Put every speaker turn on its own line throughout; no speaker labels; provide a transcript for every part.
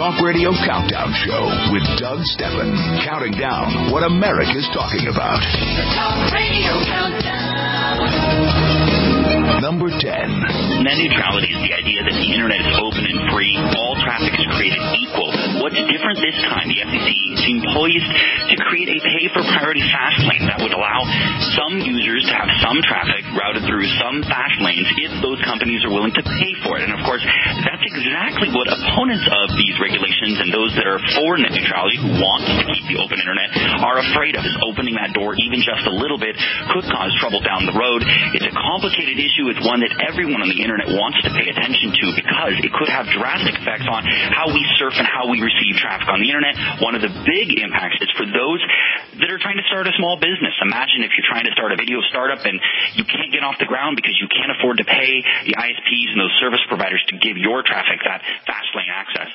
Talk Radio Countdown Show with Doug Stephan, counting down what America's talking about. The Talk Radio Countdown. Number 10.
Net neutrality is the idea that the internet is open and free. All traffic is created equal. What's different this time, the FCC seemed poised to create a pay-for-priority fast lane that would allow some users to have some traffic routed through some fast lanes if those companies are willing to pay for it. And, of course, that's exactly what opponents of these regulations and those that are for net neutrality who want to keep the open internet are afraid of, is opening that door even just a little bit could cause trouble down the road. It's a complicated issue. It's one that everyone on the internet wants to pay attention to because it could have drastic effects on how we surf and how we receive traffic on the internet. One of the big impacts is for those that are trying to start a small business. Imagine if you're trying to start a video startup and you can't get off the ground because you can't afford to pay the ISPs and those service providers to give your traffic that fast lane access.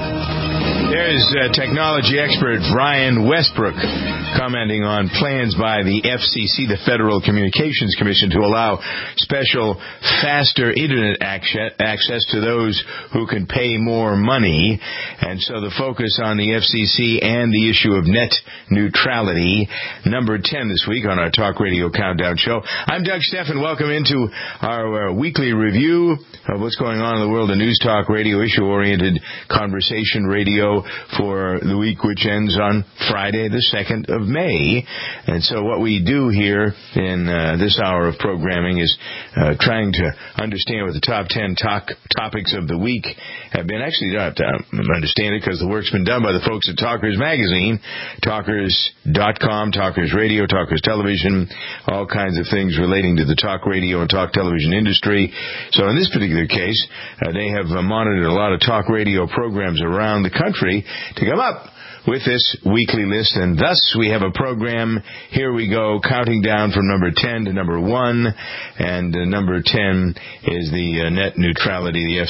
There's technology expert Brian Westbrook commenting on plans by the FCC, the Federal Communications Commission, to allow special, faster Internet access to those who can pay more money. And so the focus on the FCC and the issue of net neutrality. Number 10 this week on our Talk Radio Countdown Show. I'm Doug Stephan. Welcome into our weekly review of what's going on in the world of News Talk Radio, issue-oriented conversation radio for the week which ends on Friday, the 2nd of May. And so what we do here in this hour of programming is trying to understand what the top 10 topics of the week have been. Actually, you don't have to understand it because the work's been done by the folks at Talkers Magazine, Talkers.com, Talkers Radio, Talkers Television, all kinds of things relating to the talk radio and talk television industry. So in this particular case, they have monitored a lot of talk radio programs around the country to come up with this weekly list, and thus we have a program. Here we go, counting down from number 10 to number 1, and number 10 is the net neutrality, the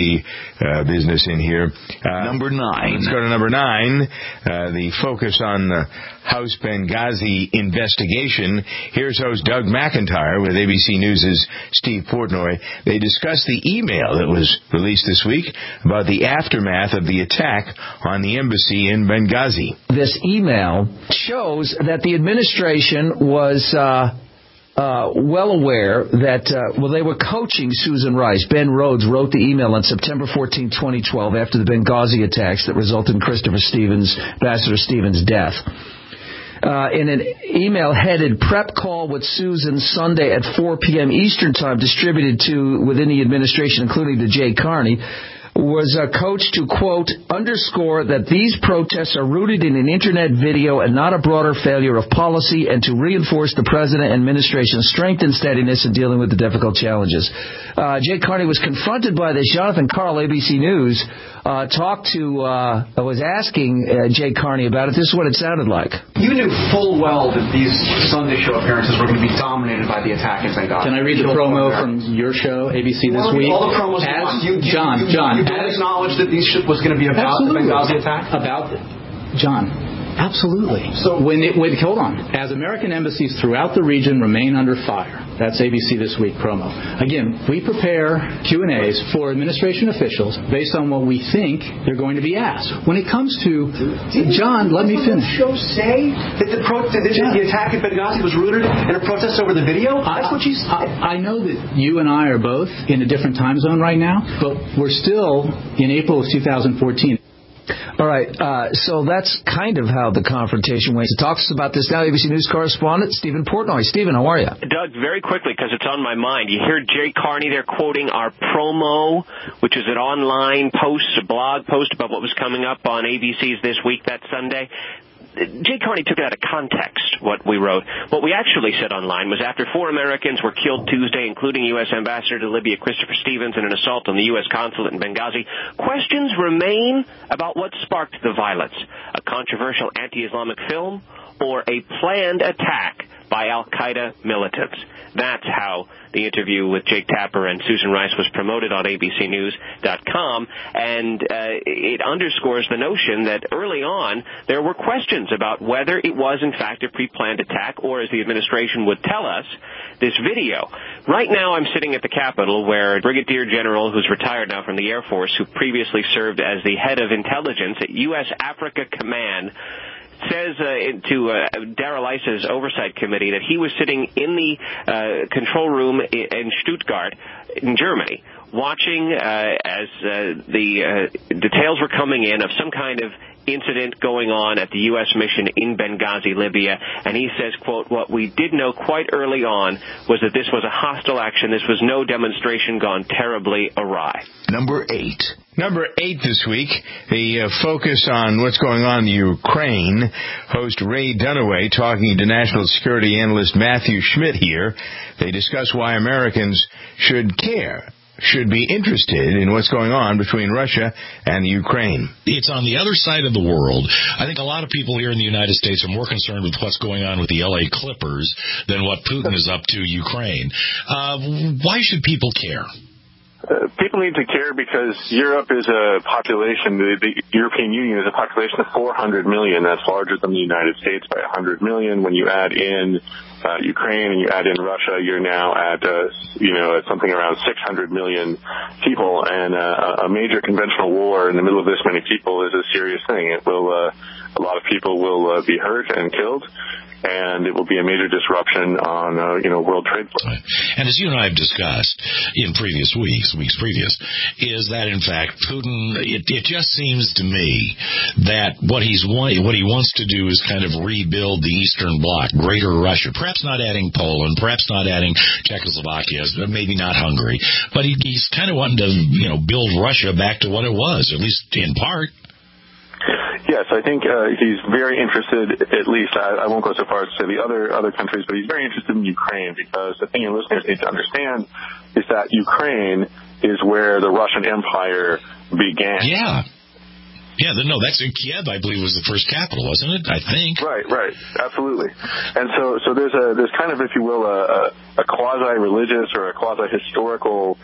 FCC business in here.
Number 9.
Let's go to number 9, the focus on the House Benghazi investigation. Here's host Doug McIntyre with ABC News' Steve Portnoy. They discussed the email that was released this week about the aftermath of the attack on the embassy in Benghazi.
This email shows that the administration was well aware that, they were coaching Susan Rice. Ben Rhodes wrote the email on September 14, 2012, after the Benghazi attacks that resulted in Ambassador Stevens' death. In an email headed Prep Call with Susan Sunday at 4 p.m. Eastern Time, distributed to within the administration, including to Jay Carney, was a coach to, quote, underscore that these protests are rooted in an Internet video and not a broader failure of policy, and to reinforce the President and administration's strength and steadiness in dealing with the difficult challenges. Jay Carney was confronted by this. Jonathan Karl, ABC News, was asking Jay Carney about it. This is what it sounded like.
You knew full well that these Sunday show appearances were going to be dominated by the attack in Benghazi.
Can I read the promo from your show, ABC This Week?
All the promos
John.
You don't acknowledge that this was going to be about the Benghazi attack?
Absolutely. So hold on. As American embassies throughout the region remain under fire, that's ABC This Week promo. Again, we prepare Q&As for administration officials based on what we think they're going to be asked. When it comes to John, let me finish.
Did the show say that the attack at Benghazi was rooted in a protest over the video? That's what you said.
I know that you and I are both in a different time zone right now, but we're still in April of 2014.
All right, so that's kind of how the confrontation went. To talk to us about this now, ABC News correspondent Stephen Portnoy. Stephen, how are you?
Doug, very quickly, because it's on my mind. You hear Jay Carney there quoting our promo, which is an online post, a blog post about what was coming up on ABC's This Week that Sunday. Jay Carney took it out of context, what we wrote. What we actually said online was after 4 Americans were killed Tuesday, including U.S. Ambassador to Libya Christopher Stevens in an assault on the U.S. consulate in Benghazi, questions remain about what sparked the violence, a controversial anti-Islamic film or a planned attack by al-Qaeda militants. That's how the interview with Jake Tapper and Susan Rice was promoted on abcnews.com, and it underscores the notion that early on there were questions about whether it was in fact a pre-planned attack or, as the administration would tell us, this video. Right now I'm sitting at the Capitol where a Brigadier General who's retired now from the Air Force, who previously served as the head of intelligence at U.S. Africa Command, says to Darrell Iss's oversight committee that he was sitting in the control room in Stuttgart, in Germany, watching as the details were coming in of some kind of incident going on at the U.S. mission in Benghazi, Libya, and he says, quote, "What we did know quite early on was that this was a hostile action. This was no demonstration gone terribly awry."
Number 8.
Number 8 this week, the focus on what's going on in Ukraine. Host Ray Dunaway talking to national security analyst Matthew Schmidt here. They discuss why Americans should care, should be interested in what's going on between Russia and Ukraine.
It's on the other side of the world. I think a lot of people here in the United States are more concerned with what's going on with the LA Clippers than what Putin is up to Ukraine. Why should people care?
People need to care because Europe is a population, the European Union is a population of 400 million. That's larger than the United States by 100 million. When you add in Ukraine and you add in Russia, you're now at something around 600 million people. And a major conventional war in the middle of this many people is a serious thing. It will a lot of people will be hurt and killed. And it will be a major disruption on, world trade flow.
Right. And as you and I have discussed in previous weeks previous, is that in fact Putin? It just seems to me that what he wants to do is kind of rebuild the Eastern Bloc, Greater Russia. Perhaps not adding Poland, perhaps not adding Czechoslovakia, maybe not Hungary, but he's kind of wanting to, build Russia back to what it was, at least in part.
Yes, I think he's very interested, at least, I won't go so far as to say the other countries, but he's very interested in Ukraine because the thing your listeners need to understand is that Ukraine is where the Russian Empire began.
Yeah. Yeah, that's in Kiev, I believe, was the first capital, wasn't it? I think.
Right, absolutely. And so there's kind of, if you will, a quasi-religious or a quasi-historical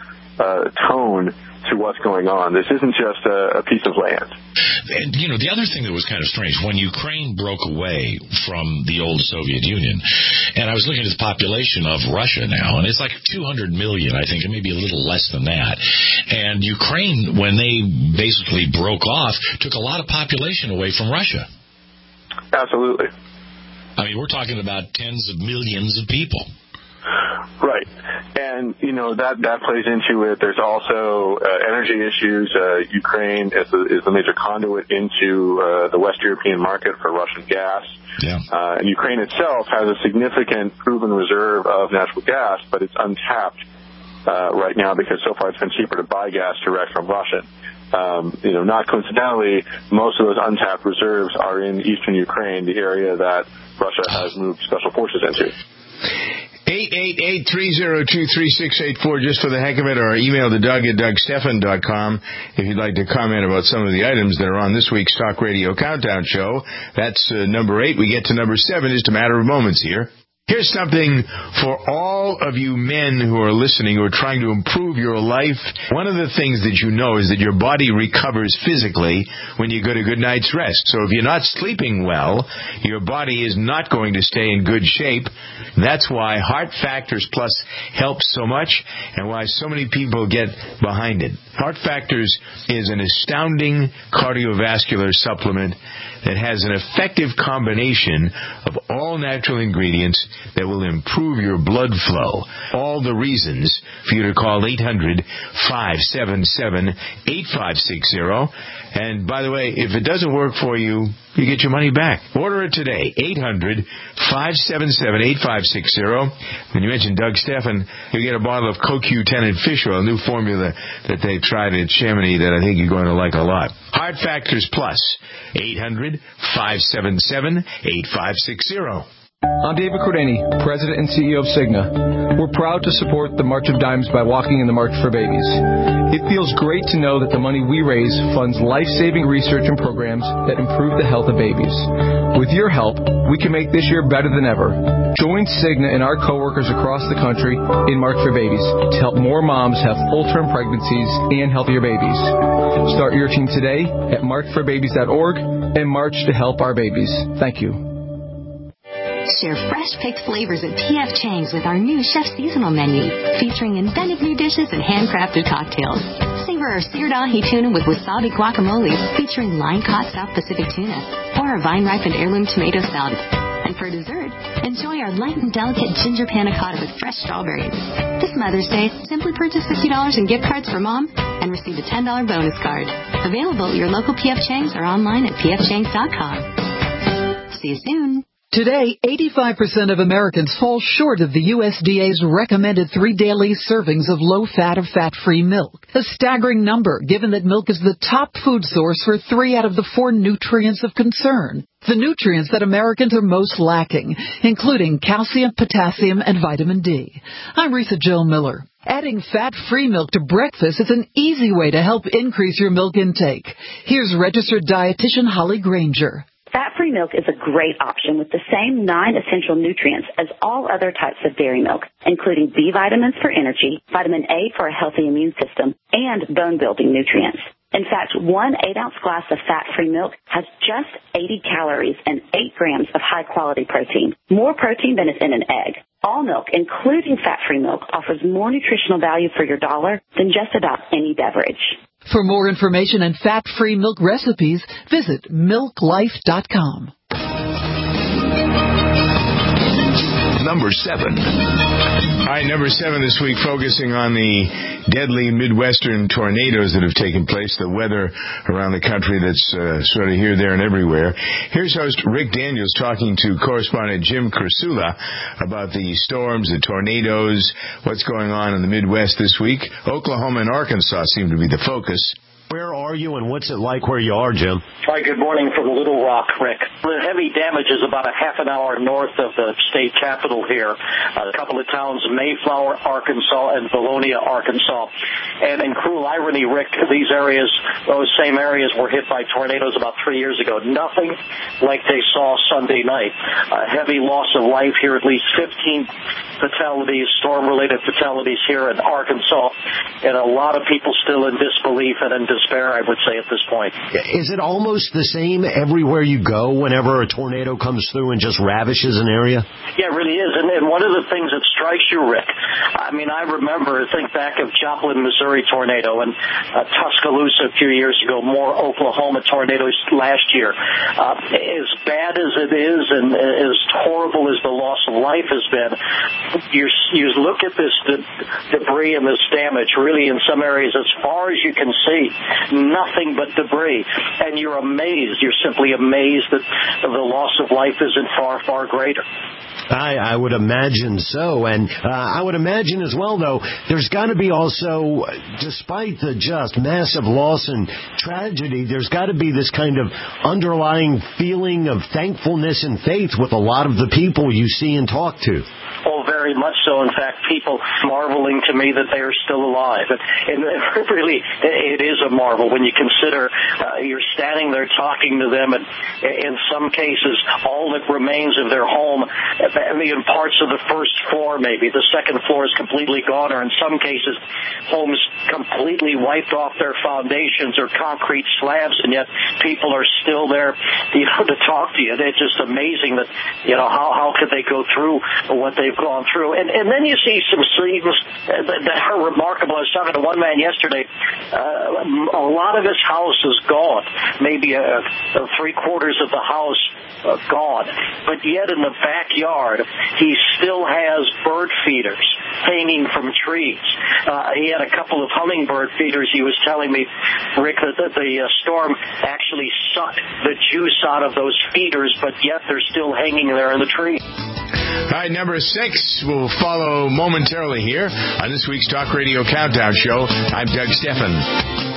tone to what's going on. This isn't just a piece of land.
And, the other thing that was kind of strange, when Ukraine broke away from the old Soviet Union, and I was looking at the population of Russia now, and it's like 200 million, I think, and maybe a little less than that. And Ukraine, when they basically broke off, took a lot of population away from Russia.
Absolutely.
I mean, we're talking about tens of millions of people.
Right. And, that plays into it. There's also energy issues. Ukraine is the major conduit into the West European market for Russian gas.
Yeah.
And Ukraine itself has a significant proven reserve of natural gas, but it's untapped right now because so far it's been cheaper to buy gas direct from Russia. Not coincidentally, most of those untapped reserves are in eastern Ukraine, the area that Russia has moved special forces into.
888-302-3684 just for the heck of it, or email to Doug at DougStephan.com if you'd like to comment about some of the items that are on this week's Talk Radio Countdown show. That's number 8. We get to number 7 just a matter of moments here. Here's something for all of you men who are listening, who are trying to improve your life. One of the things that you know is that your body recovers physically when you get a good night's rest. So if you're not sleeping well, your body is not going to stay in good shape. That's why Heart Factors Plus helps so much and why so many people get behind it. Heart Factors is an astounding cardiovascular supplement that has an effective combination of all natural ingredients that will improve your blood flow. All the reasons for you to call 800-577-8560. And by the way, if it doesn't work for you, you get your money back. Order it today, 800-577-8560. When you mention Doug Stephan, you get a bottle of CoQ10 and fish oil, a new formula that they tried at Chamonix that I think you're going to like a lot. Heart Factors Plus, 800-577-8560.
I'm David Cordani, President and CEO of Cigna. We're proud to support the March of Dimes by walking in the March for Babies. It feels great to know that the money we raise funds life-saving research and programs that improve the health of babies. With your help, we can make this year better than ever. Join Cigna and our coworkers across the country in March for Babies to help more moms have full-term pregnancies and healthier babies. Start your team today at marchforbabies.org and march to help our babies. Thank you.
Share fresh-picked flavors at P.F. Chang's with our new Chef Seasonal menu, featuring inventive new dishes and handcrafted cocktails. Savor our seared ahi tuna with wasabi guacamole, featuring line-caught South Pacific tuna, or our vine-ripened heirloom tomato salad. And for dessert, enjoy our light and delicate ginger panna cotta with fresh strawberries. This Mother's Day, simply purchase $50 in gift cards for Mom and receive a $10 bonus card. Available at your local P.F. Chang's or online at pfchangs.com. See you soon.
Today, 85% of Americans fall short of the USDA's recommended 3 daily servings of low-fat or fat-free milk. A staggering number, given that milk is the top food source for 3 out of the 4 nutrients of concern. The nutrients that Americans are most lacking, including calcium, potassium, and vitamin D. I'm Risa Jo Miller. Adding fat-free milk to breakfast is an easy way to help increase your milk intake. Here's registered dietitian Holly Granger.
Fat-free milk is a great option with the same 9 essential nutrients as all other types of dairy milk, including B vitamins for energy, vitamin A for a healthy immune system, and bone-building nutrients. In fact, 1 8-ounce glass of fat-free milk has just 80 calories and 8 grams of high-quality protein, more protein than is in an egg. All milk, including fat-free milk, offers more nutritional value for your dollar than just about any beverage.
For more information and fat-free milk recipes, visit milklife.com.
Number 7.
All right, number 7 this week, focusing on the deadly Midwestern tornadoes that have taken place, the weather around the country that's sort of here, there, and everywhere. Here's host Rick Daniels talking to correspondent Jim Kursula about the storms, the tornadoes, what's going on in the Midwest this week. Oklahoma and Arkansas seem to be the focus.
Where are you, and what's it like where you are, Jim?
Hi, good morning from Little Rock, Rick. The heavy damage is about a half an hour north of the state capital here. A couple of towns, Mayflower, Arkansas, and Valonia, Arkansas. And in cruel irony, Rick, these areas, those same areas were hit by tornadoes about 3 years ago. Nothing like they saw Sunday night. Heavy loss of life here, at least 15 fatalities, storm-related fatalities here in Arkansas, and a lot of people still in disbelief and in despair, I would say, at this point.
Is it almost the same everywhere you go whenever a tornado comes through and just ravishes an area?
Yeah, it really is. And one of the things that strikes you, Rick, I mean, I think back of Joplin, Missouri tornado and Tuscaloosa a few years ago, more Oklahoma tornadoes last year. As bad as it is and as horrible as the loss of life has been, you look at this debris and this damage, really in some areas as far as you can see, nothing but debris. And you're amazed. You're simply amazed that the loss of life isn't far, far greater.
I would imagine so. And I would imagine as well, though, there's got to be also, despite the just massive loss and tragedy, there's got to be this kind of underlying feeling of thankfulness and faith with a lot of the people you see and talk to.
Oh, very much so. In fact, people marveling to me that they are still alive. And really, it is a marvel when you consider you're standing there talking to them, and in some cases, all that remains of their home, in parts of the first floor maybe, the second floor is completely gone, or in some cases, homes completely wiped off their foundations or concrete slabs, and yet people are still there, to talk to you. It's just amazing that, how could they go through what they've gone through. And then you see some scenes that are remarkable. I was talking to one man yesterday. A lot of his house is gone. Maybe 3/4 of the house gone. But yet in the backyard, he still has bird feeders hanging from trees. He had a couple of hummingbird feeders. He was telling me, Rick, that the storm actually sucked the juice out of those feeders, but yet they're still hanging there in the tree.
All right, number 6 will follow momentarily here on this week's Talk Radio Countdown Show. I'm Doug Steffen.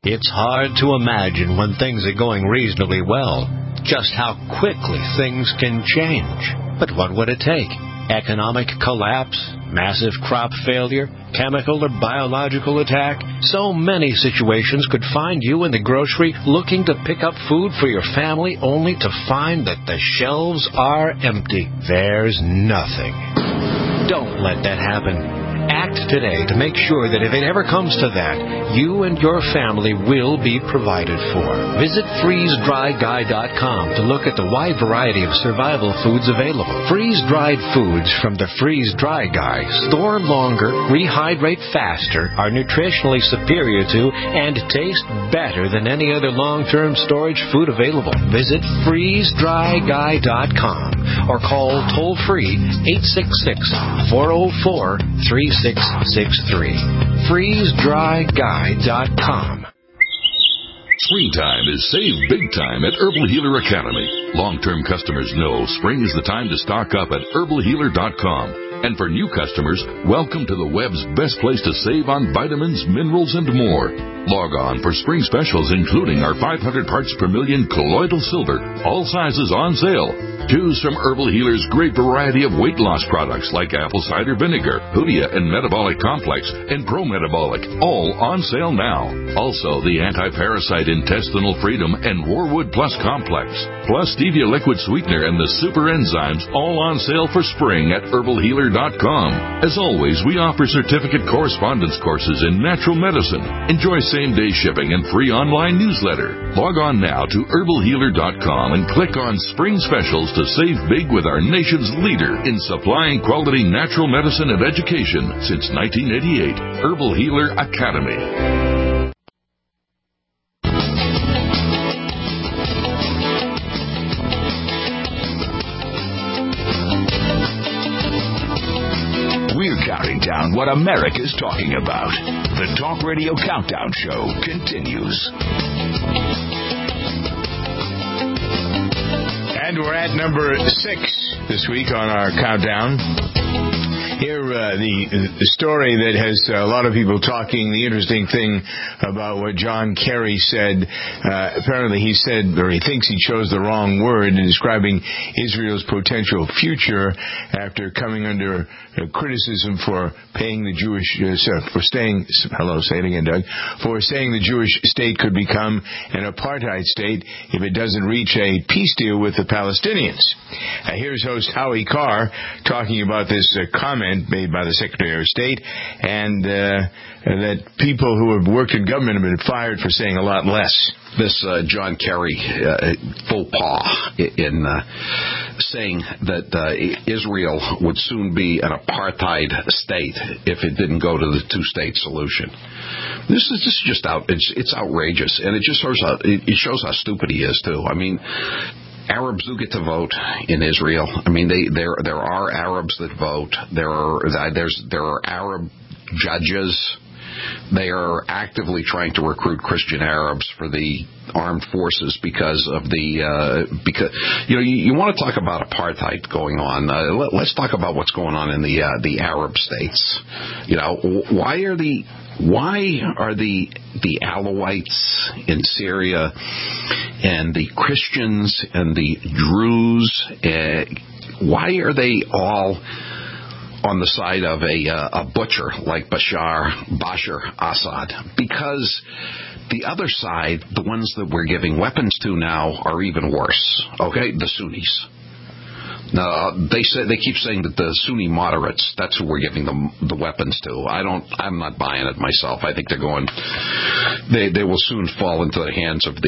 It's hard to imagine when things are going reasonably well just how quickly things can change. But what would it take? Economic collapse? Massive crop failure? Chemical or biological attack? So many situations could find you in the grocery looking to pick up food for your family only to find that the shelves are empty. There's nothing. Don't let that happen. Act today to make sure that if it ever comes to that, you and your family will be provided for. Visit freezedryguy.com to look at the wide variety of survival foods available. Freeze-dried foods from the Freeze Dry Guy store longer, rehydrate faster, are nutritionally superior to, and taste better than any other long-term storage food available. Visit freezedryguy.com or call toll-free 866-404-3663. FreezeDryGuy.com.
Springtime is save big time at Herbal Healer Academy. Long-term customers know spring is the time to stock up at herbalhealer.com. And for new customers, welcome to the web's best place to save on vitamins, minerals, and more. Log on for spring specials, including our 500 parts per million colloidal silver, all sizes on sale. Choose from Herbal Healer's great variety of weight loss products like apple cider vinegar, Hoodia and Metabolic Complex, and Pro Metabolic, all on sale now. Also, the Anti-Parasite Intestinal Freedom and Warwood Plus Complex, plus Stevia Liquid Sweetener and the Super Enzymes, all on sale for spring at herbalhealer.com. As always, we offer certificate correspondence courses in natural medicine. Enjoy same-day shipping and free online newsletter. Log on now to herbalhealer.com and click on Spring Specials to save big with our nation's leader in supplying quality natural medicine and education since 1988, Herbal Healer Academy.
We're counting down what America's talking about. The Talk Radio Countdown Show continues.
And we're at number 6 this week on our countdown. Here, the story that has a lot of people talking, the interesting thing about what John Kerry said, apparently he said, or he thinks he chose the wrong word in describing Israel's potential future after coming under criticism for paying the Jewish, for saying the Jewish state could become an apartheid state if it doesn't reach a peace deal with the Palestinians. Here's host Howie Carr talking about this comment made by the Secretary of State, and that people who have worked in government have been fired for saying a lot less.
This John Kerry faux pas in saying that Israel would soon be an apartheid state if it didn't go to the two-state solution. This is just it's outrageous, and it just it shows how stupid he is too. I mean, Arabs do get to vote in Israel. I mean, there are Arabs that vote. There are Arab judges. They are actively trying to recruit Christian Arabs for the armed forces because you want to talk about apartheid going on. Let's talk about what's going on in the Arab states. Why are the Alawites in Syria and the Christians and the Druze, why are they all on the side of a butcher like Bashar Assad? Because the other side, the ones that we're giving weapons to now, are even worse. Okay, the Sunnis. Now, they keep saying that the Sunni moderates, that's who we're giving the weapons to. I'm not buying it myself. I think they will soon fall into the hands of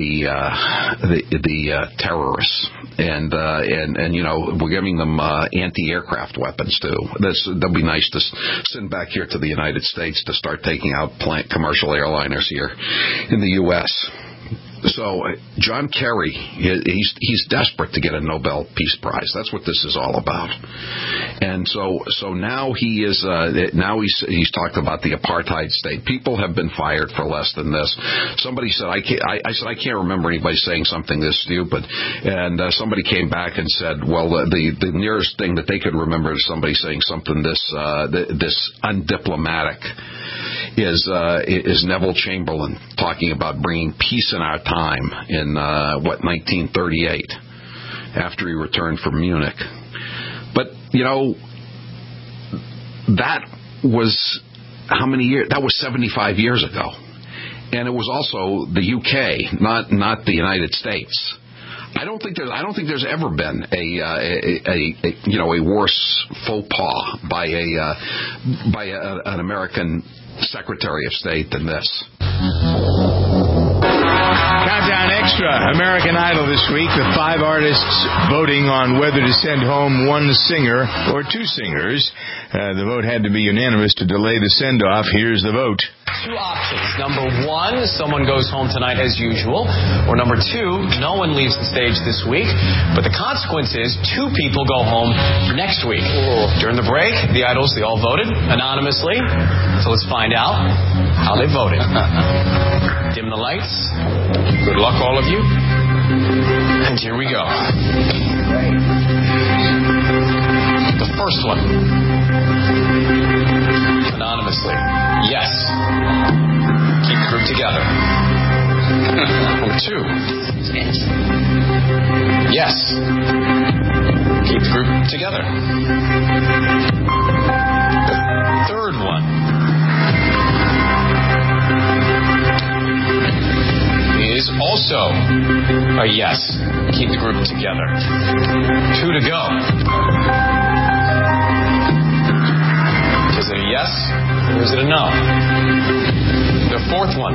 the terrorists. And we're giving them anti-aircraft weapons too. That'll be nice to send back here to the United States to start taking out commercial airliners here in the U.S. So John Kerry, he's desperate to get a Nobel Peace Prize. That's what this is all about. And so now he's talked about the apartheid state. People have been fired for less than this. Somebody said I can't remember anybody saying something this stupid. And somebody came back and said, well, the nearest thing that they could remember is somebody saying something this undiplomatic. is Neville Chamberlain talking about bringing peace in our time in 1938, after he returned from Munich. But that was how many years? That was 75 years ago, and it was also the UK, not the United States. I don't think there's ever been a worse faux pas by an American Secretary of State than this.
Countdown Extra, American Idol this week. The 5 artists voting on whether to send home one singer or 2 singers. The vote had to be unanimous to delay the send-off. Here's the vote.
2 options. Number 1, someone goes home tonight as usual. Or number 2, no one leaves the stage this week. But the consequence is 2 people go home next week. During the break, the Idols, they all voted anonymously. So let's find out how they voted. Dim the lights. Good luck, all of you. And here we go. The first one. Anonymously. Yes. Keep the group together. Number 2. Yes. Keep the group together. The third one is also a yes. Keep the group together. 2 to go. Is it a yes or is it a no? The fourth one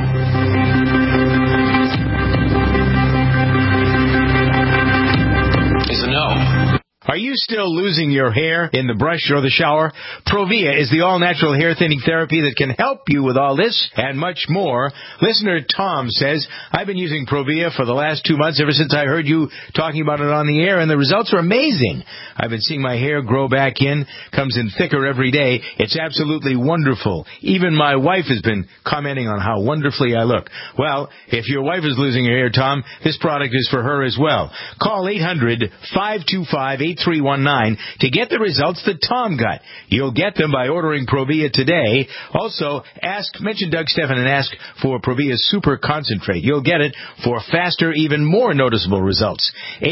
is a no.
Are you still losing your hair in the brush or the shower? Provia is the all-natural hair thinning therapy that can help you with all this and much more. Listener Tom says, I've been using Provia for the last 2 months ever since I heard you talking about it on the air, and the results are amazing. I've been seeing my hair grow back in, comes in thicker every day. It's absolutely wonderful. Even my wife has been commenting on how wonderfully I look. Well, if your wife is losing her hair, Tom, this product is for her as well. Call 800-525-8319 to get the results that Tom got. You'll get them by ordering Provia today. Also, mention Doug Stephan and ask for Provia Super Concentrate. You'll get it for faster, even more noticeable results.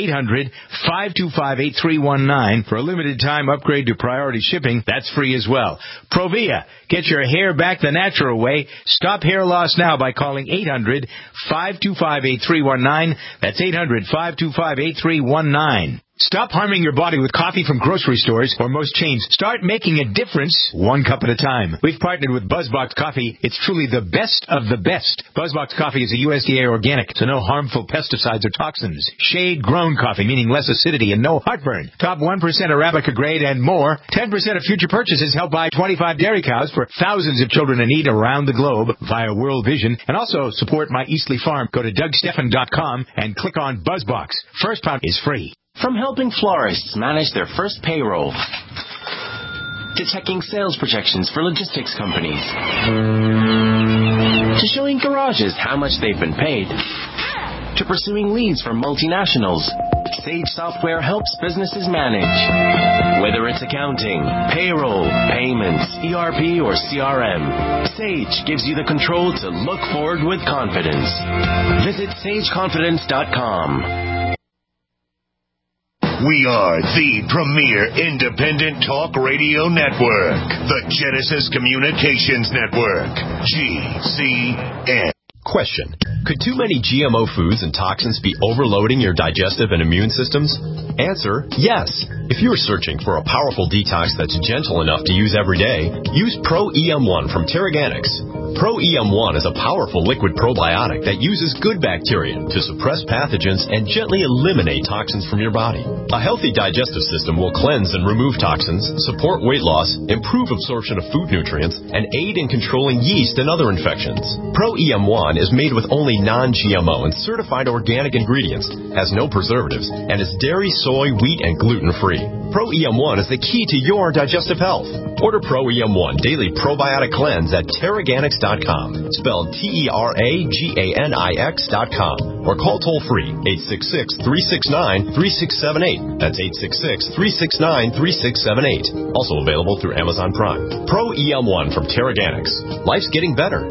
800-525-8319 for a limited time upgrade to priority shipping. That's free as well. Provia. Get your hair back the natural way. Stop hair loss now by calling 800-525-8319. That's 800-525-8319. Stop harming your body with coffee from grocery stores or most chains. Start making a difference 1 cup at a time. We've partnered with BuzzBox Coffee. It's truly the best of the best. BuzzBox Coffee is a USDA organic, so no harmful pesticides or toxins. Shade-grown coffee, meaning less acidity and no heartburn. Top 1% Arabica grade and more. 10% of future purchases help buy 25 dairy cows for thousands of children in need around the globe via World Vision. And also support My Eastleigh Farm. Go to DougStephan.com and click on BuzzBox. First pound is free.
From helping florists manage their first payroll, to checking sales projections for logistics companies, to showing garages how much they've been paid, to pursuing leads from multinationals, Sage Software helps businesses manage. Whether it's accounting, payroll, payments, ERP, or CRM, Sage gives you the control to look forward with confidence. Visit SageConfidence.com.
We are the premier independent talk radio network, the Genesis Communications Network, GCN.
Question. Could too many GMO foods and toxins be overloading your digestive and immune systems? Answer, yes. If you're searching for a powerful detox that's gentle enough to use every day, use Pro-EM1 from Terraganics. Pro-EM1 is a powerful liquid probiotic that uses good bacteria to suppress pathogens and gently eliminate toxins from your body. A healthy digestive system will cleanse and remove toxins, support weight loss, improve absorption of food nutrients, and aid in controlling yeast and other infections. Pro-EM1 1 is made with only non-GMO and certified organic ingredients, has no preservatives, and is dairy, soy, wheat, and gluten-free. Pro EM1 is the key to your digestive health. Order Pro EM1 Daily Probiotic Cleanse at Teraganix.com, spelled TERAGANIX.com, or call toll-free 866-369-3678. That's 866-369-3678. Also available through Amazon Prime. Pro EM1 from Teraganix. Life's getting better.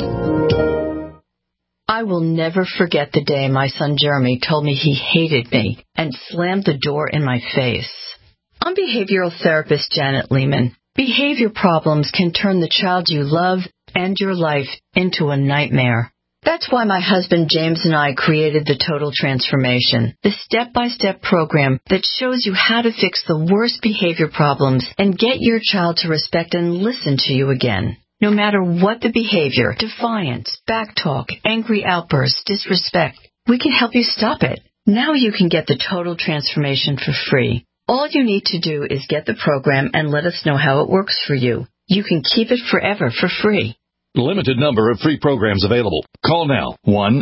I will never forget the day my son Jeremy told me he hated me and slammed the door in my face. I'm behavioral therapist Janet Lehman. Behavior problems can turn the child you love and your life into a nightmare. That's why my husband James and I created the Total Transformation, the step-by-step program that shows you how to fix the worst behavior problems and get your child to respect and listen to you again. No matter what the behavior, defiance, backtalk, angry outbursts, disrespect, we can help you stop it. Now you can get the Total Transformation for free. All you need to do is get the program and let us know how it works for you. You can keep it forever for free.
Limited number of free programs available. Call now.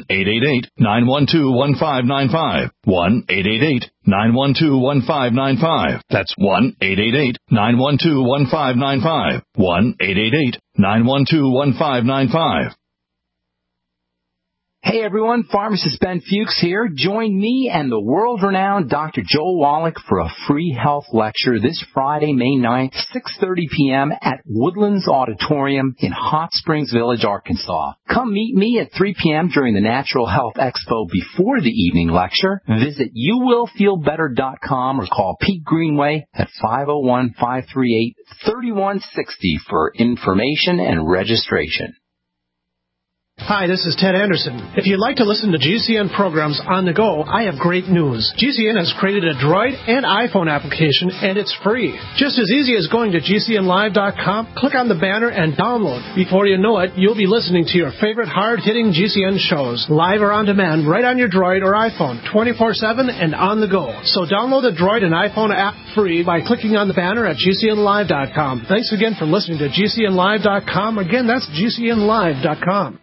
1-888-912-1595. 1-888-912-1595. That's 1-888-912-1595. 1-888-912-1595.
Hey everyone, Pharmacist Ben Fuchs here. Join me and the world-renowned Dr. Joel Wallach for a free health lecture this Friday, May 9th, 6:30 p.m. at Woodlands Auditorium in Hot Springs Village, Arkansas. Come meet me at 3 p.m. during the Natural Health Expo before the evening lecture. Visit youwillfeelbetter.com or call Pete Greenway at 501-538-3160 for information and registration.
Hi, this is Ted Anderson. If you'd like to listen to GCN programs on the go, I have great news. GCN has created a Droid and iPhone application, and it's free. Just as easy as going to GCNlive.com, click on the banner, and download. Before you know it, you'll be listening to your favorite hard-hitting GCN shows, live or on demand, right on your Droid or iPhone, 24/7 and on the go. So download the Droid and iPhone app free by clicking on the banner at GCNlive.com. Thanks again for listening to GCNlive.com. Again, that's GCNlive.com.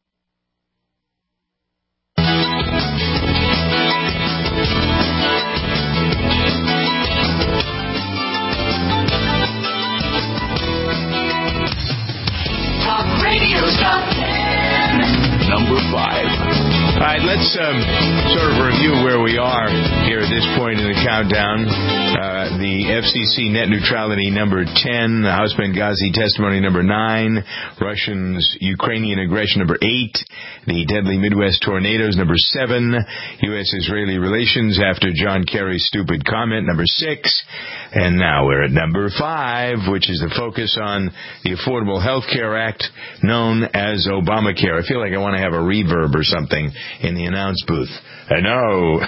Number 5.
All right, let's sort of review where we are here at this point in the countdown. The FCC net neutrality number 10, the House Benghazi testimony number 9, Russians' Ukrainian aggression number 8, the deadly Midwest tornadoes number 7, U.S.-Israeli relations after John Kerry's stupid comment number 6, and now we're at number 5, which is the focus on the Affordable Health Care Act known as Obamacare. I feel like I want to have a reverb or something in the announce booth. I know.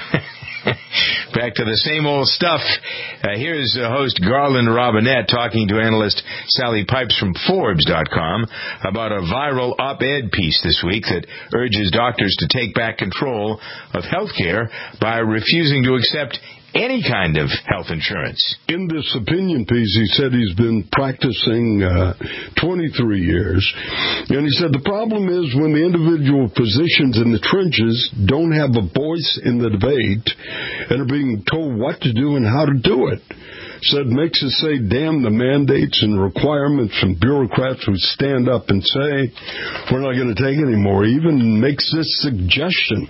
Back to the same old stuff. Here's host Garland Robinette talking to analyst Sally Pipes from Forbes.com about a viral op-ed piece this week that urges doctors to take back control of healthcare by refusing to accept any kind of health insurance.
In this opinion piece, he said he's been practicing 23 years. And he said the problem is when the individual physicians in the trenches don't have a voice in the debate and are being told what to do and how to do it. Said makes us say, damn the mandates and requirements from bureaucrats who stand up and say, we're not going to take any more. Even makes this suggestion.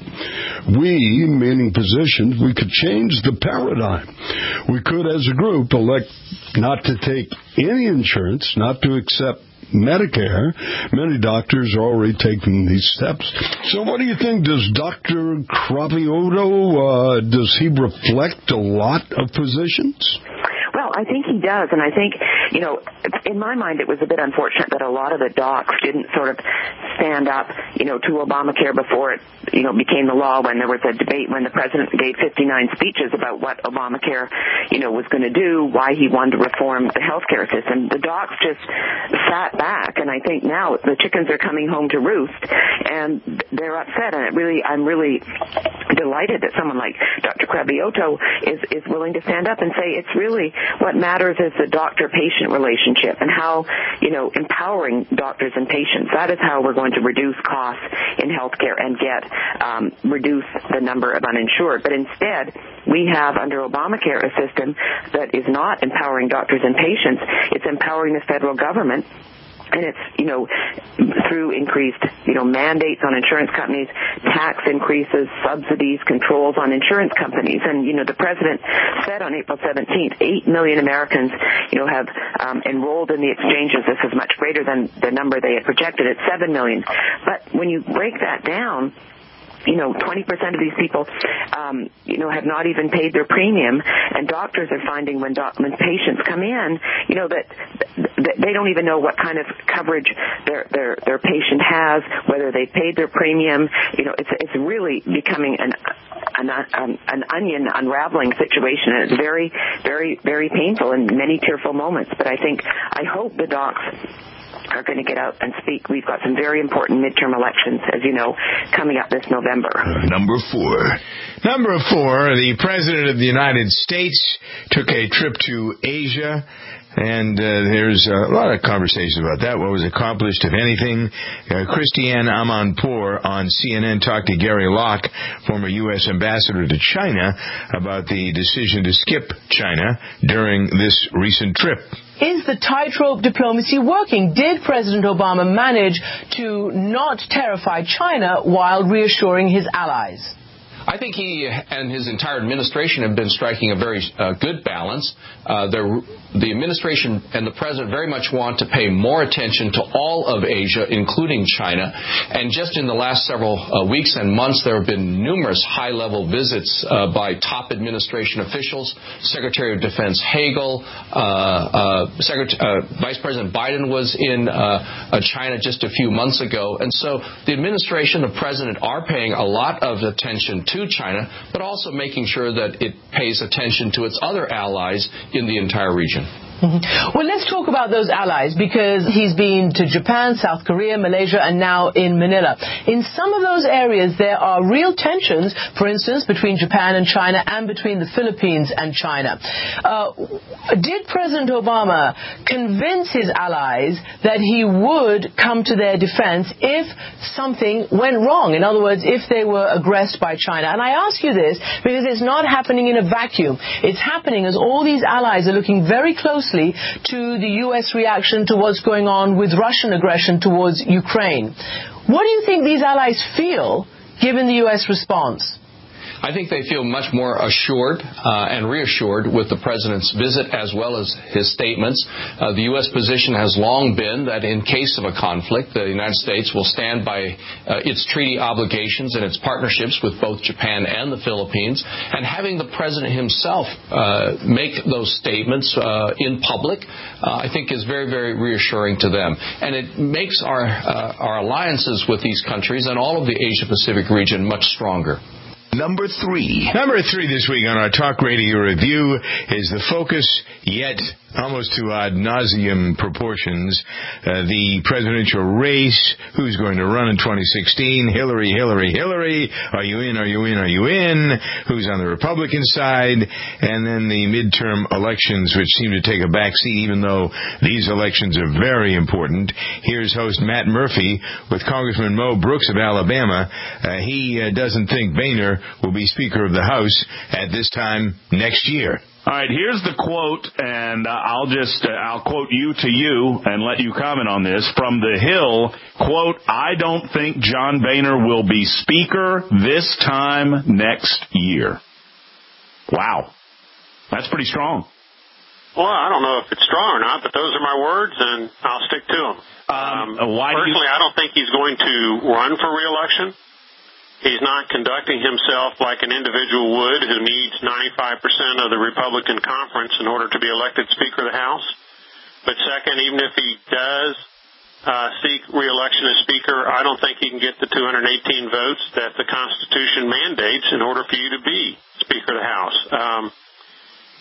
We, meaning physicians, we could change the paradigm. We could, as a group, elect not to take any insurance, not to accept Medicare. Many doctors are already taking these steps. So what do you think? Does Dr. Cravioto, does he reflect a lot of physicians?
Well, I think he does, and I think, in my mind it was a bit unfortunate that a lot of the docs didn't sort of stand up, to Obamacare before it, became the law, when there was a debate when the president gave 59 speeches about what Obamacare, was going to do, why he wanted to reform the healthcare system. The docs just sat back, and I think now the chickens are coming home to roost, and they're upset, and I'm really delighted that someone like Dr. Crabiotto is willing to stand up and say it's really what matters is the doctor-patient relationship and how, empowering doctors and patients. That is how we're going to reduce costs in healthcare and reduce the number of uninsured. But instead, we have under Obamacare a system that is not empowering doctors and patients. It's empowering the federal government. And it's, through increased, mandates on insurance companies, tax increases, subsidies, controls on insurance companies. And, the president said on April 17th, 8 million Americans, have enrolled in the exchanges. This is much greater than the number they had projected at 7 million. But when you break that down, 20% of these people, have not even paid their premium, and doctors are finding when patients come in, that they don't even know what kind of coverage their patient has, whether they paid their premium. It's really becoming an onion unraveling situation, and it's very, very, very painful in many tearful moments. But I hope the docs are going to get out and speak. We've got some very important midterm elections, as you know, coming up this November.
Number four, the President of the United States took a trip to Asia. And there's a lot of conversations about that. What was accomplished, if anything? Christiane Amanpour on CNN talked to Gary Locke, former U.S. ambassador to China, about the decision to skip China during this recent trip.
Is the tightrope diplomacy working? Did President Obama manage to not terrify China while reassuring his allies?
I think he and his entire administration have been striking a very good balance. The administration and the president very much want to pay more attention to all of Asia, including China. And just in the last several weeks and months, there have been numerous high-level visits by top administration officials. Secretary of Defense Hagel, Vice President Biden was in China just a few months ago. And so the administration, the president, are paying a lot of attention to China, but also making sure that it pays attention to its other allies in the entire region.
Mm-hmm. Well, let's talk about those allies, because he's been to Japan, South Korea, Malaysia, and now in Manila. In some of those areas, there are real tensions, for instance, between Japan and China and between the Philippines and China. Did President Obama convince his allies that he would come to their defense if something went wrong? In other words, if they were aggressed by China. And I ask you this because it's not happening in a vacuum. It's happening as all these allies are looking very closely to the U.S. reaction to what's going on with Russian aggression towards Ukraine. What do you think these allies feel, given the U.S. response?
I think they feel much more assured and reassured with the president's visit as well as his statements. The U.S. position has long been that in case of a conflict, the United States will stand by its treaty obligations and its partnerships with both Japan and the Philippines. And having the president himself make those statements in public, I think is very, very reassuring to them. And it makes our alliances with these countries and all of the Asia-Pacific region much stronger.
Number three this week on our Talk Radio Review is the focus, yet almost to ad nauseum proportions, the presidential race. Who's going to run in 2016? Hillary. Are you in? Who's on the Republican side? And then the midterm elections, which seem to take a backseat, even though these elections are very important. Here's host Matt Murphy with Congressman Mo Brooks of Alabama. He doesn't think Boehner will be Speaker of the House at this time next year.
All right, here's the quote, and I'll quote you to you and let you comment on this. From The Hill, quote, "I don't think John Boehner will be Speaker this time next year." Wow. That's pretty strong.
Well, I don't know if it's strong or not, but those are my words, and I'll stick to them. Personally, I don't think he's going to run for re-election. He's not conducting himself like an individual would who needs 95% of the Republican conference in order to be elected Speaker of the House. But second, even if he does seek re-election as Speaker, I don't think he can get the 218 votes that the Constitution mandates in order for you to be Speaker of the House.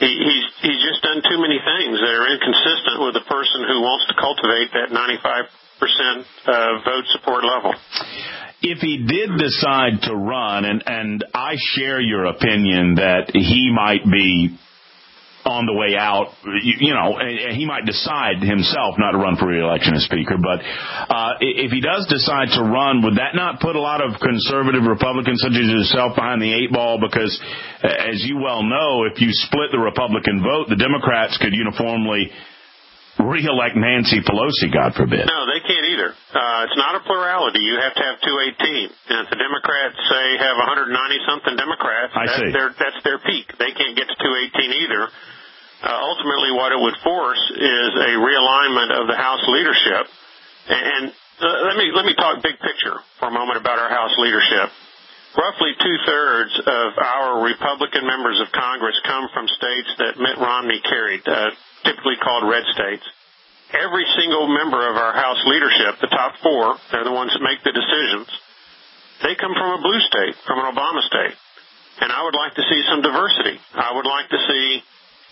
He's just done too many things that are inconsistent with a person who wants to cultivate that 95% vote support level.
If he did decide to run, and I share your opinion that he might be on the way out, he might decide himself not to run for re-election as Speaker, but if he does decide to run, would that not put a lot of conservative Republicans such as yourself behind the eight ball? Because, as you well know, if you split the Republican vote, the Democrats could uniformly re-elect Nancy Pelosi, God forbid.
No, they can't either. It's not a plurality. You have to have 218. And if the Democrats, say, have 190-something Democrats, that's their peak. They can't get to 218 either. Ultimately, what it would force is a realignment of the House leadership. And let me talk big picture for a moment about our House leadership. Roughly two-thirds of our Republican members of Congress come from states that Mitt Romney carried, typically called red states. Every single member of our House leadership, the top four, they're the ones that make the decisions, they come from a blue state, from an Obama state. And I would like to see some diversity. I would like to see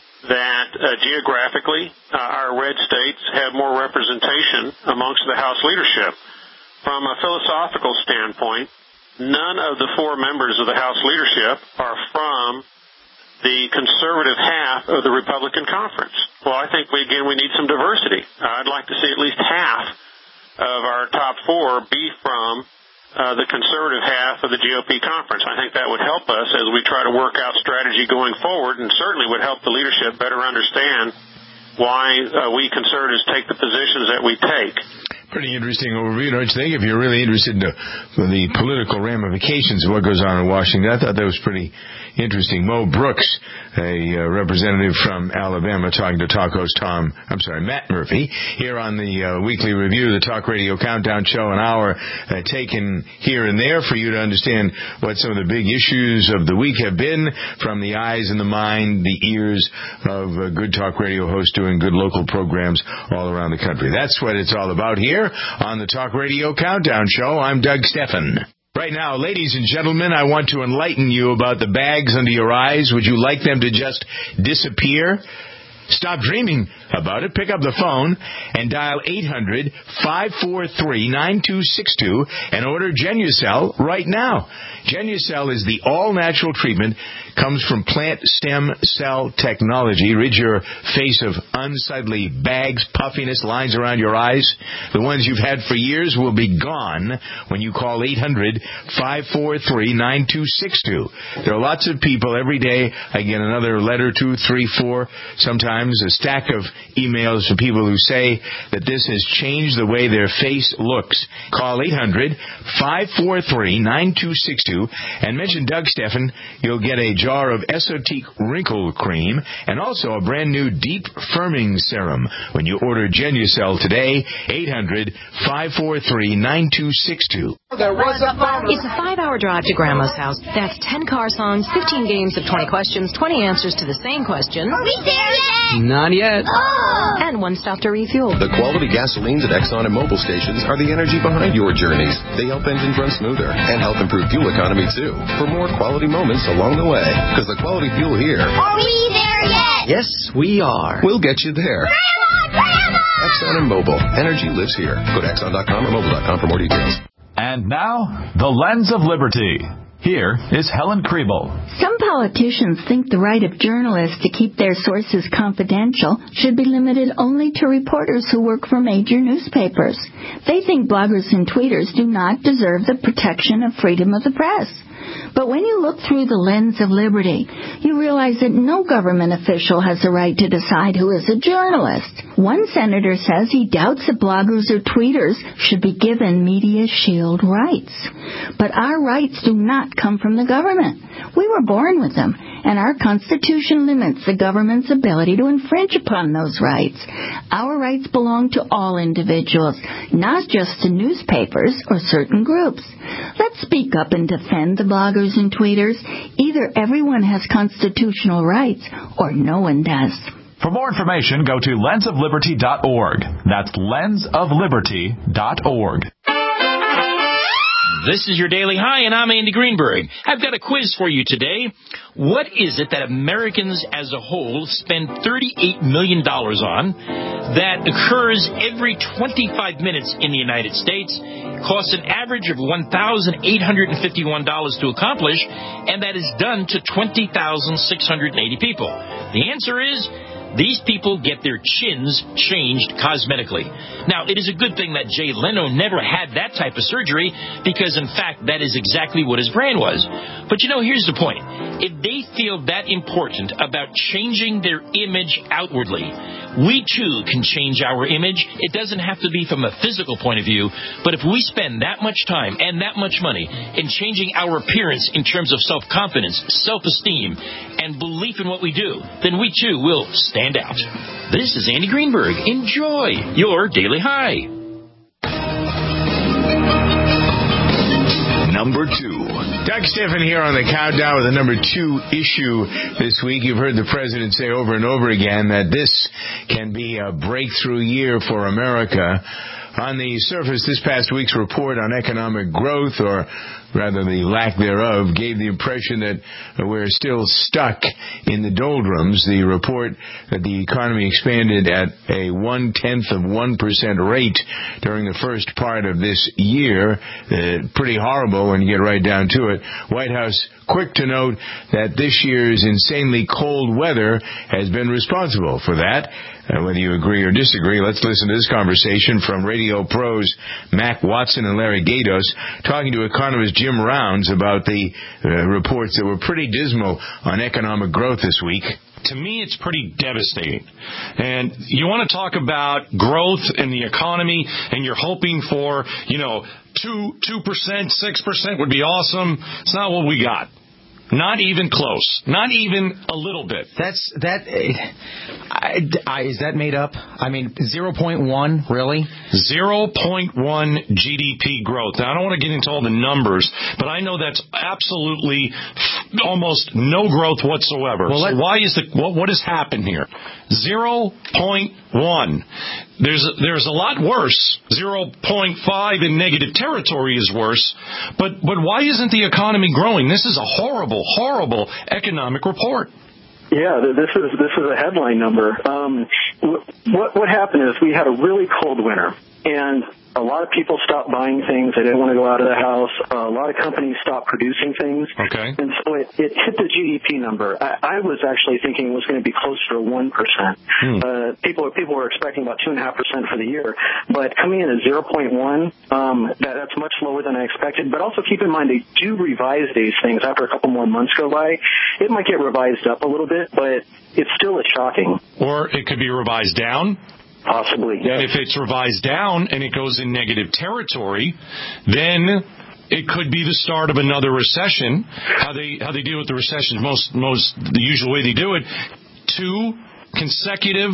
that geographically our red states have more representation amongst the House leadership. From a philosophical standpoint, none of the four members of the House leadership are from the conservative half of the Republican conference. Well, I think, we need some diversity. I'd like to see at least half of our top four be from the conservative half of the GOP conference. I think that would help us as we try to work out strategy going forward, and certainly would help the leadership better understand why we conservatives take the positions that we take.
Pretty interesting overview, don't you think? If you're really interested in the political ramifications of what goes on in Washington, I thought that was pretty interesting. Mo Brooks, a representative from Alabama, talking to Talk host Matt Murphy, here on the weekly review of the Talk Radio Countdown Show, an hour taken here and there for you to understand what some of the big issues of the week have been from the eyes and the mind, the ears of good talk radio hosts doing good local programs all around the country. That's what it's all about here on the Talk Radio Countdown Show. I'm Doug Steffen. Right now, ladies and gentlemen, I want to enlighten you about the bags under your eyes. Would you like them to just disappear? Stop dreaming about it. Pick up the phone and dial 800-543-9262 and order Genucel right now. Genucel is the all-natural treatment, comes from plant stem cell technology. Rid your face of unsightly bags, puffiness, lines around your eyes. The ones you've had for years will be gone when you call 800-543-9262. There are lots of people every day. I get another letter, 2, 3, 4, sometimes a stack of emails from people who say that this has changed the way their face looks. Call 800-543-9262 and mention Doug Steffen. You'll get a jar of Esotique Wrinkle Cream and also a brand new Deep Firming Serum when you order Genucel today. 800-543-9262.
It's a 5-hour drive to Grandma's house. That's 10 car songs, 15 games of 20 questions, 20 answers to the same question.
Are we there yet?
Not yet. Oh. And one stop to refuel.
The quality gasolines at Exxon and Mobil stations are the energy behind your journeys. They help engines run smoother and help improve fuel economy, too. For more quality moments along the way. Because the quality fuel here...
Are we there yet?
Yes, we are. We'll get you there.
Grandma!
Exxon and Mobil. Energy lives here. Go to Exxon.com or Mobil.com for more details.
And now, the Lens of Liberty. Here is Helen Kriebel.
Some politicians think the right of journalists to keep their sources confidential should be limited only to reporters who work for major newspapers. They think bloggers and tweeters do not deserve the protection of freedom of the press. But when you look through the lens of liberty, you realize that no government official has the right to decide who is a journalist. One senator says he doubts that bloggers or tweeters should be given media shield rights. But our rights do not come from the government. We were born with them, and our Constitution limits the government's ability to infringe upon those rights. Our rights belong to all individuals, not just to newspapers or certain groups. Let's speak up and defend the bloggers and tweeters. Either everyone has constitutional rights or no one does.
For more information, go to lensofliberty.org. That's lensofliberty.org.
This is your Daily High, and I'm Andy Greenberg. I've got a quiz for you today. What is it that Americans as a whole spend $38 million on that occurs every 25 minutes in the United States, costs an average of $1,851 to accomplish, and that is done to 20,680 people? The answer is, these people get their chins changed cosmetically. Now, it is a good thing that Jay Leno never had that type of surgery because, in fact, that is exactly what his brand was. But, here's the point. If they feel that important about changing their image outwardly, we, too, can change our image. It doesn't have to be from a physical point of view, but if we spend that much time and that much money in changing our appearance in terms of self-confidence, self-esteem, and belief in what we do, then we, too, will stand out. This is Andy Greenberg. Enjoy your Daily High.
Number 2.
Doug Stiffen here on the countdown with the number 2 issue this week. You've heard the president say over and over again that this can be a breakthrough year for America. On the surface, this past week's report on economic growth, or rather the lack thereof, gave the impression that we're still stuck in the doldrums. The report that the economy expanded at a 0.1% rate during the first part of this year. Pretty horrible when you get right down to it. White House quick to note that this year's insanely cold weather has been responsible for that. Whether you agree or disagree, let's listen to this conversation from Radio Pro's Mac Watson and Larry Gatos talking to economist Jim Rounds about the reports that were pretty dismal on economic growth this week.
To me, it's pretty devastating. And you want to talk about growth in the economy, and you're hoping for, 2%, 6% would be awesome. It's not what we got. Not even close. Not even a little bit.
Is that made up? 0.1, really?
0.1 GDP growth. Now, I don't want to get into all the numbers, but I know that's absolutely almost no growth whatsoever. Well, what has happened here? 0.1. There's a lot worse. 0.5 in negative territory is worse. But why isn't the economy growing? This is a horrible, horrible economic report.
Yeah, this is a headline number. What happened is we had a really cold winter, and a lot of people stopped buying things. They didn't want to go out of the house. A lot of companies stopped producing things. Okay. And so it hit the GDP number. I was actually thinking it was going to be closer to 1%. People were expecting about 2.5% for the year. But coming in at 0.1, that's much lower than I expected. But also keep in mind, they do revise these things after a couple more months go by. It might get revised up a little bit, but it's still shocking.
Or it could be revised down.
Possibly.
And if it's revised down and it goes in negative territory, then it could be the start of another recession. How they deal with the recession, the usual way they do it, 2 consecutive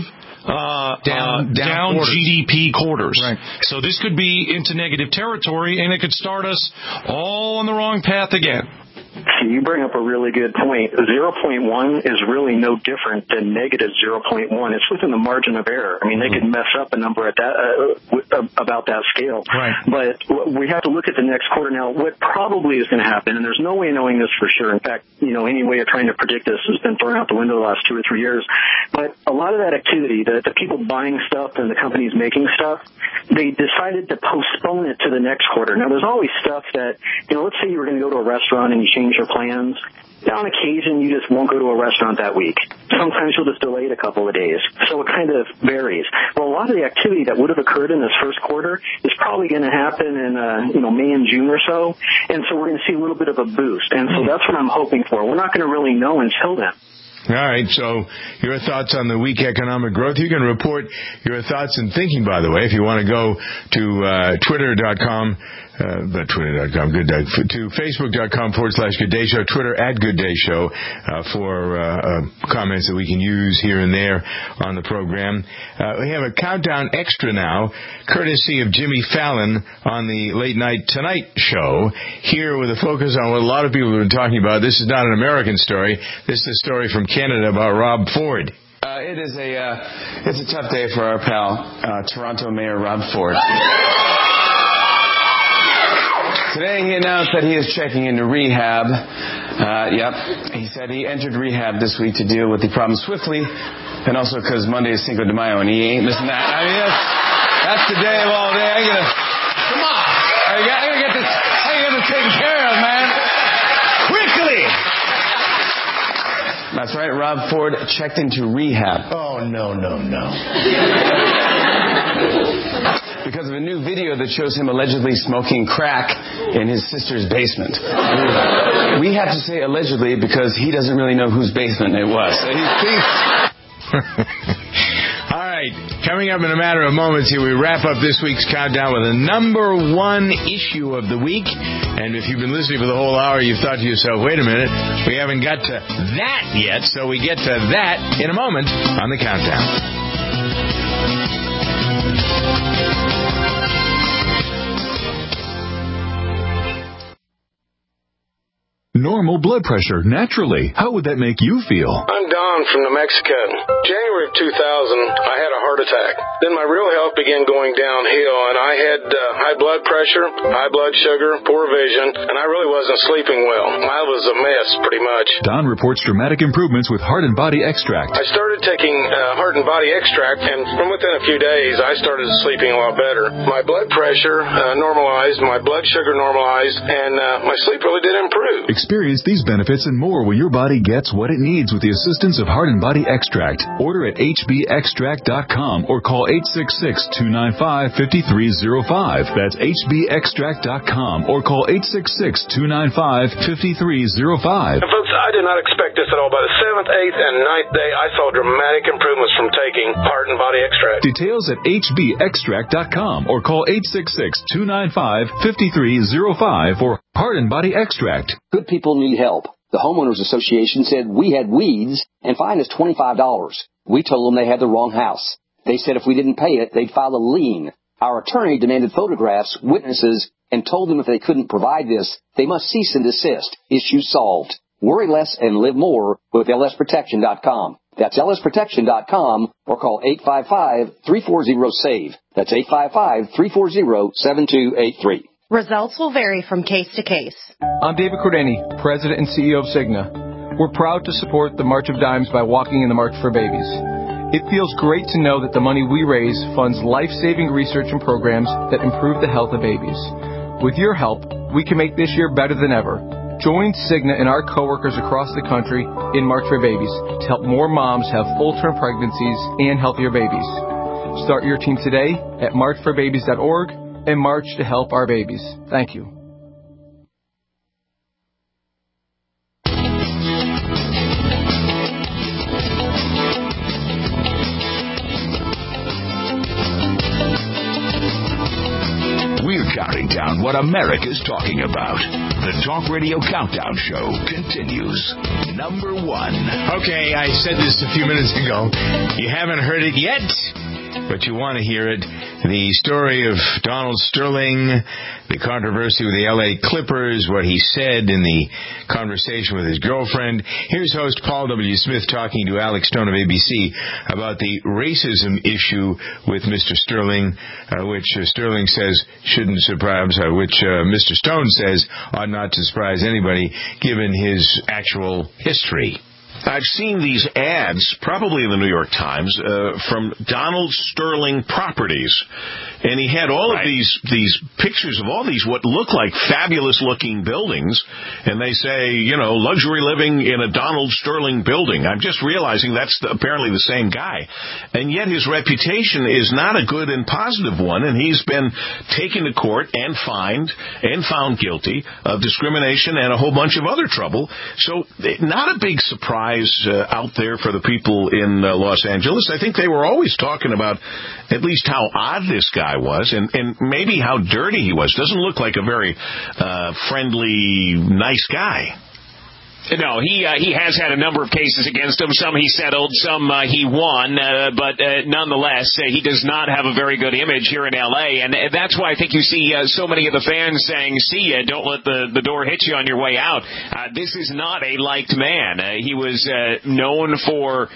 down GDP quarters. Right. So this could be into negative territory, and it could start us all on the wrong path again.
You bring up a really good point. 0.1 is really no different than negative 0.1. It's within the margin of error. They could mess up a number at that about that scale. Right. But we have to look at the next quarter now. What probably is going to happen, and there's no way of knowing this for sure. In fact, any way of trying to predict this has been thrown out the window the last 2 or 3 years. But a lot of that activity, the people buying stuff and the companies making stuff, they decided to postpone it to the next quarter. Now, there's always stuff that, let's say you were going to go to a restaurant and you change your plans. On occasion, you just won't go to a restaurant that week. Sometimes you'll just delay it a couple of days. So it kind of varies. Well, a lot of the activity that would have occurred in this first quarter is probably going to happen in, May and June or so. And so we're going to see a little bit of a boost. And so that's what I'm hoping for. We're not going to really know until then.
All right, so your thoughts on the weak economic growth. You can report your thoughts and thinking, by the way, if you want to go to twitter.com, to facebook.com/Good Day Show, Twitter @Good Day Show, for comments that we can use here and there on the program. We have a countdown extra now, courtesy of Jimmy Fallon on the Late Night Tonight show, here with a focus on what a lot of people have been talking about. This is not an American story. This is a story from Canada about Rob Ford.
It's a tough day for our pal, Toronto Mayor Rob Ford. Today he announced that he is checking into rehab. He said he entered rehab this week to deal with the problem swiftly, and also because Monday is Cinco de Mayo, and he ain't missing that. I mean, that's the day of all day. Come on. I gotta get this taken care of, man. Quickly. That's right, Rob Ford checked into rehab.
Oh, no.
Because of a new video that shows him allegedly smoking crack in his sister's basement. We have to say allegedly because he doesn't really know whose basement it was. So he thinks...
All right, coming up in a matter of moments here, we wrap up this week's countdown with the number one issue of the week. And if you've been listening for the whole hour, you've thought to yourself, wait a minute, we haven't got to that yet. So we get to that in a moment on the countdown.
Normal blood pressure, naturally. How would that make you feel?
I'm Don from New Mexico. January of 2000, I had a heart attack. Then my real health began going downhill, and I had high blood pressure, high blood sugar, poor vision, and I really wasn't sleeping well. I was a mess, pretty much.
Don reports dramatic improvements with Heart and Body Extract.
I started taking Heart and Body Extract, and from within a few days, I started sleeping a lot better. My blood pressure normalized, my blood sugar normalized, and my sleep really did improve.
Experience these benefits and more when your body gets what it needs with the assistance of Heart and Body Extract. Order at hbextract.com or call 866-295-5305. That's hbextract.com or call 866-295-5305.
Folks, I did not expect this at all. By the 7th, 8th, and 9th day, I saw dramatic improvements from taking Heart and Body Extract.
Details at hbextract.com or call 866-295-5305 for Heart and Body Extract.
Good people need help. The Homeowners Association said we had weeds and fined us $25. We told them they had the wrong house. They said if we didn't pay it, they'd file a lien. Our attorney demanded photographs, witnesses, and told them if they couldn't provide this, they must cease and desist. Issue solved. Worry less and live more with lsprotection.com. That's lsprotection.com or call 855-340-SAVE. That's 855-340-7283.
Results will vary from case to case.
I'm David Cordani, President and CEO of Cigna. We're proud to support the March of Dimes by walking in the March for Babies. It feels great to know that the money we raise funds life-saving research and programs that improve the health of babies. With your help, we can make this year better than ever. Join Cigna and our coworkers across the country in March for Babies to help more moms have full-term pregnancies and healthier babies. Start your team today at marchforbabies.org and march to help our babies. Thank you.
We're counting down what America's talking about. The Talk Radio Countdown Show continues. Number 1.
Okay, I said this a few minutes ago. You haven't heard it yet, but you want to hear it. The story of Donald Sterling, the controversy with the LA Clippers, what he said in the conversation with his girlfriend. Here's host Paul W. Smith talking to Alex Stone of ABC about the racism issue with Mr. Sterling, which Sterling says shouldn't surprise, which Mr. Stone says ought not to surprise anybody given his actual history.
I've seen these ads, probably in the New York Times, from Donald Sterling Properties. And he had all of these pictures of all these what look like fabulous-looking buildings. And they say, you know, luxury living in a Donald Sterling building. I'm just realizing that's apparently the same guy. And yet his reputation is not a good and positive one. And he's been taken to court and fined and found guilty of discrimination and a whole bunch of other trouble. So not a big surprise out there for the people in Los Angeles. I think they were always talking about at least how odd this guy was and maybe how dirty he was. Doesn't look like a very friendly, nice guy.
No, he has had a number of cases against him. Some he settled, some he won, but nonetheless, he does not have a very good image here in L.A., and that's why I think you see so many of the fans saying, see ya, don't let the door hit you on your way out. This is not a liked man. He was known for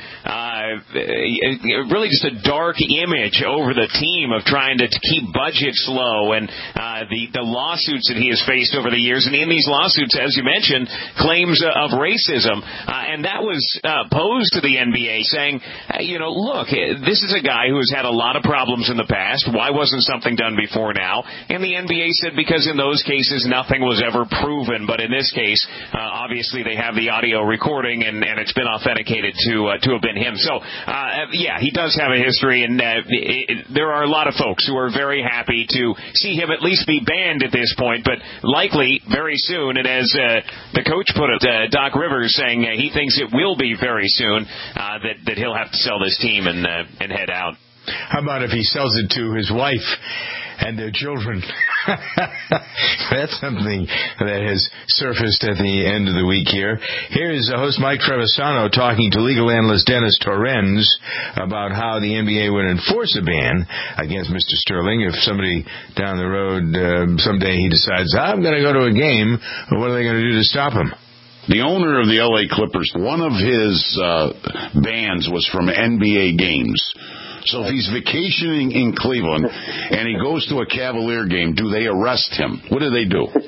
really just a dark image over the team of trying to keep budgets low, and the lawsuits that he has faced over the years, and in these lawsuits, as you mentioned, claims of racism, and that was posed to the NBA saying, look, this is a guy who has had a lot of problems in the past. Why wasn't something done before now? And the NBA said because in those cases nothing was ever proven, but in this case, obviously they have the audio recording and it's been authenticated to have been him. So, yeah, he does have a history, and there are a lot of folks who are very happy to see him at least be banned at this point, but likely very soon, and as the coach put it, Doc Rivers, saying he thinks it will be very soon that he'll have to sell this team and head out.
How about if he sells it to his wife and their children? That's something that has surfaced at the end of the week here. Here's host Mike Trevisano talking to legal analyst Dennis Torrens about how the NBA would enforce a ban against Mr. Sterling if somebody down the road someday he decides, I'm going to go to a game. What are they going to do to stop him?
The owner of the LA Clippers, one of his bans was from NBA games. So if he's vacationing in Cleveland and he goes to a Cavalier game, do they arrest him? What do they do?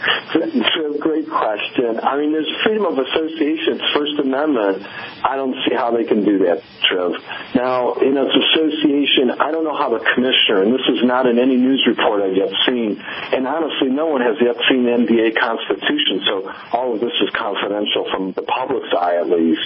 Trev, great question. I mean, there's freedom of association, First Amendment. I don't see how they can do that, Trev. Now, in its association, I don't know how the commissioner, and this is not in any news report I've yet seen, and honestly, no one has yet seen the NBA Constitution, so all of this is confidential from the public's eye, at least.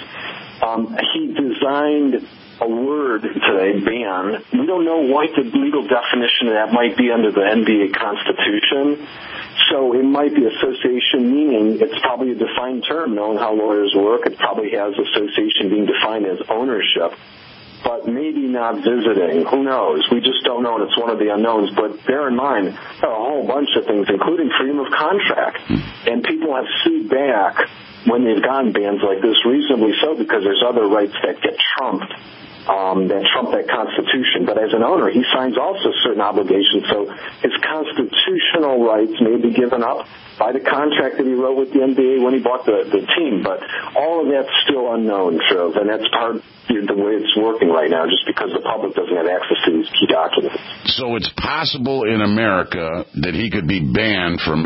He designed a word today, ban. We don't know what the legal definition of that might be under the NBA Constitution. So it might be association, meaning it's probably a defined term, knowing how lawyers work. It probably has association being defined as ownership, but maybe not visiting. Who knows? We just don't know, and it's one of the unknowns. But bear in mind, there are a whole bunch of things, including freedom of contract. And people have sued back when they've gotten bans like this, reasonably so, because there's other rights that get trumped. That trump that Constitution. But as an owner, he signs also certain obligations. So his constitutional rights may be given up by the contract that he wrote with the NBA when he bought the team. But all of that's still unknown, Trev, and that's part of the way it's working right now, just because the public doesn't have access to these key documents.
So it's possible in America that he could be banned from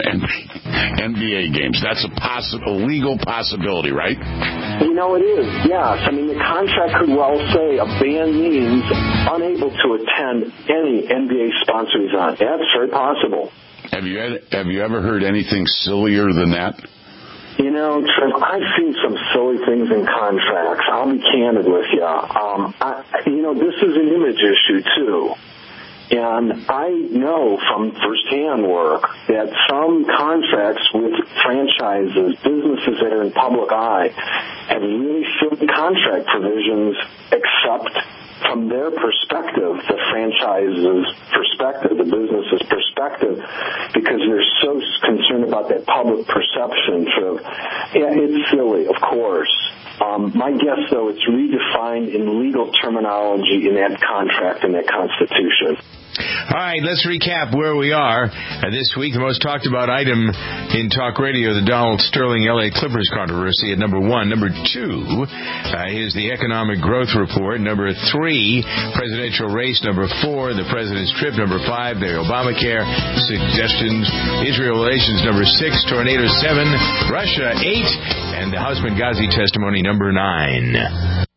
NBA games. That's a legal possibility, right?
You know, it is, yes. I mean, the contract could well say a ban means unable to attend any NBA sponsored event. That's very possible.
Have you ever heard anything sillier than that?
You know, Trev, I've seen some silly things in contracts. I'll be candid with you. This is an image issue, too. And I know from firsthand work that some contracts with franchises, businesses that are in public eye, have really silly contract provisions except from their perspective, the franchise's perspective, the business's perspective, because they're so concerned about that public perception. Yeah, it's silly, of course. My guess, though, it's redefined in legal terminology in that contract and that Constitution.
All right, let's recap where we are this week. The most talked about item in talk radio, the Donald Sterling LA Clippers controversy at number 1. Number 2 is the economic growth report. Number 3, presidential race. Number 4, the president's trip. Number 5, the Obamacare suggestions. Israel relations. Number 6, tornado 7, Russia 8, and the House Benghazi testimony number 9.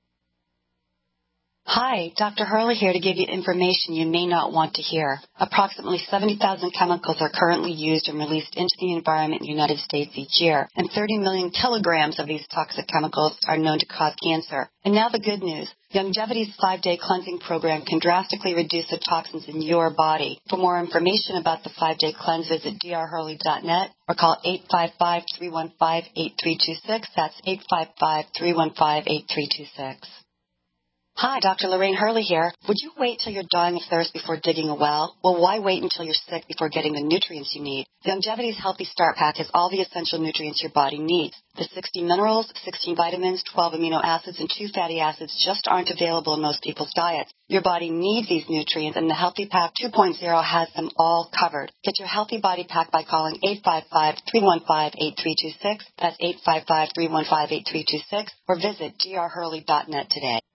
Hi, Dr. Hurley here to give you information you may not want to hear. Approximately 70,000 chemicals are currently used and released into the environment in the United States each year, and 30 million kilograms of these toxic chemicals are known to cause cancer. And now the good news. Longevity's 5-day cleansing program can drastically reduce the toxins in your body. For more information about the 5-day cleanse, visit drhurley.net or call 855-315-8326. That's 855-315-8326. Hi, Dr. Lorraine Hurley here. Would you wait till you're dying of thirst before digging a well? Well, why wait until you're sick before getting the nutrients you need? Longevity's Healthy Start Pack has all the essential nutrients your body needs. The 60 minerals, 16 vitamins, 12 amino acids, and 2 fatty acids just aren't available in most people's diets. Your body needs these nutrients, and the Healthy Pack 2.0 has them all covered. Get your Healthy Body Pack by calling 855-315-8326. That's 855-315-8326. Or visit drhurley.net today.